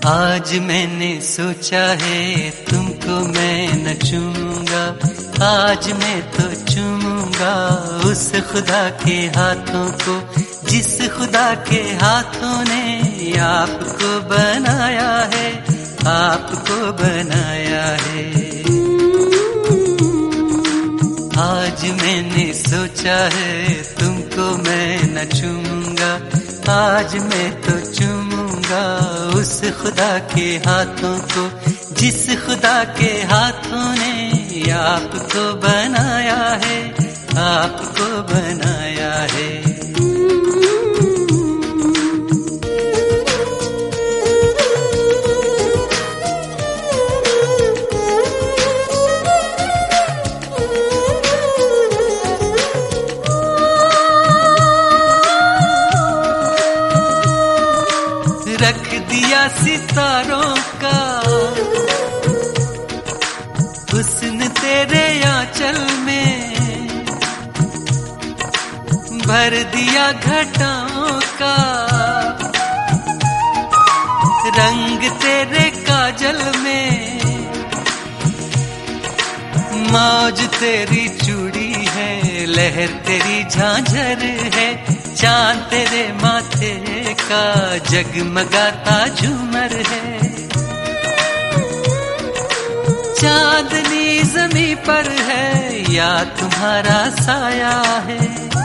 आज मैंने सोचा है तुमको मैं न चूमूंगा, आज मैं तो चूमूंगा उस खुदा के हाथों को जिस खुदा के हाथों ने आपको बनाया है, आपको बनाया है। आज मैंने सोचा है तुमको मैं न चूमूंगा, आज मैं तो चूमूंगा उस खुदा के हाथों को जिस खुदा के हाथों ने आपको बनाया है, आपको बनाया है। रख दिया सितारों का हुस्न तेरे आंचल में, भर दिया घटाओं का रंग तेरे काजल में, मौज तेरी चूड़ी है, लहर तेरी झांझर है, चांद तेरे माथे का जगमगाता झूमर है, चांदनी ज़मीं पर है या तुम्हारा साया है।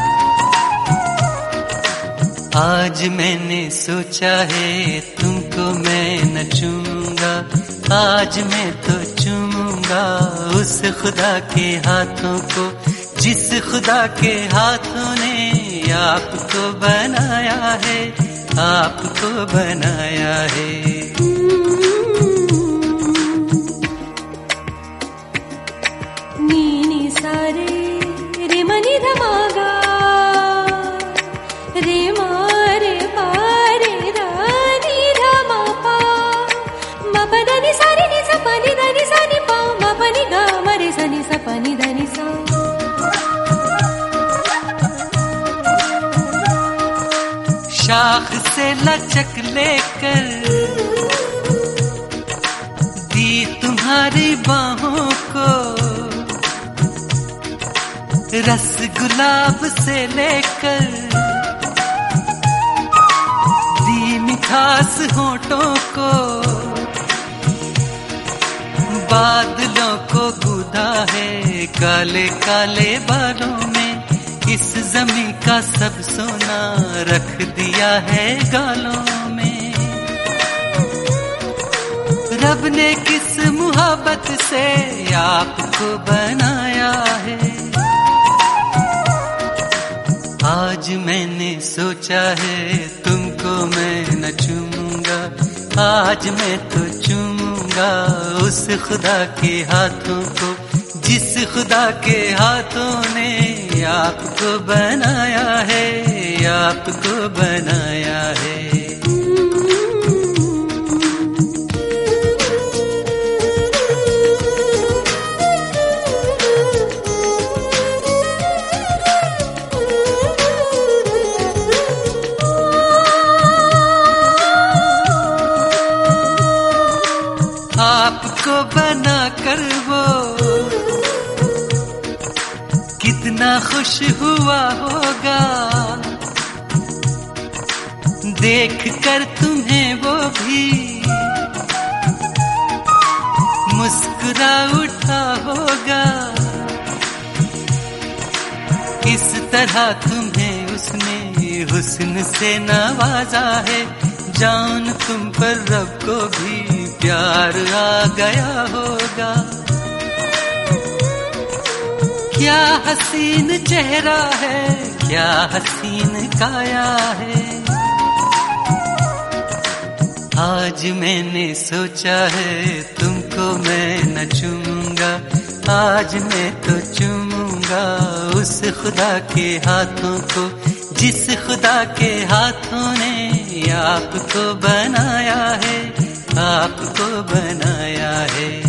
आज मैंने सोचा है तुमको मैं न चूमूंगा, आज मैं तो चूमूंगा उस खुदा के हाथों को जिस खुदा के हाथों ने आपको बनाया है, आपको बनाया है। नीनी सारे रे मनी धमागा रे मारे पारे रानी धमा पा मा पदनी सारी नि सा पनी धनी सा नि पा मा पनी गा मरे सा नि सा पनी धनी सा। शाख से लचक लेकर दी तुम्हारी बाहों को, रस गुलाब से लेकर दी मिठास होठों को, बादलों को गूंदा है काले काले बालों में, इस ज़मीं का सब सोना रख दिया है गालों में। रब ने किस मुहब्बत से आपको बनाया है। आज मैंने सोचा है तुमको मैं न चूमूंगा, आज मैं तो चूमूंगा उस खुदा के हाथों को जिस खुदा के हाथों ने आपको बनाया है, आपको बनाया है। आपको बना कर वो कितना खुश हुआ होगा, देख कर तुम्हें वो भी मुस्कुरा उठा होगा। इस तरह तुम्हें उसने हुस्न से नवाजा है, जान तुम पर रब को भी प्यार आ गया होगा। क्या हसीन चेहरा है, क्या हसीन काया है। आज मैंने सोचा है तुमको मैं न चूमूंगा, आज मैं तो चूमूंगा उस खुदा के हाथों को जिस खुदा के हाथों ने आपको बनाया है, आपको बनाया है।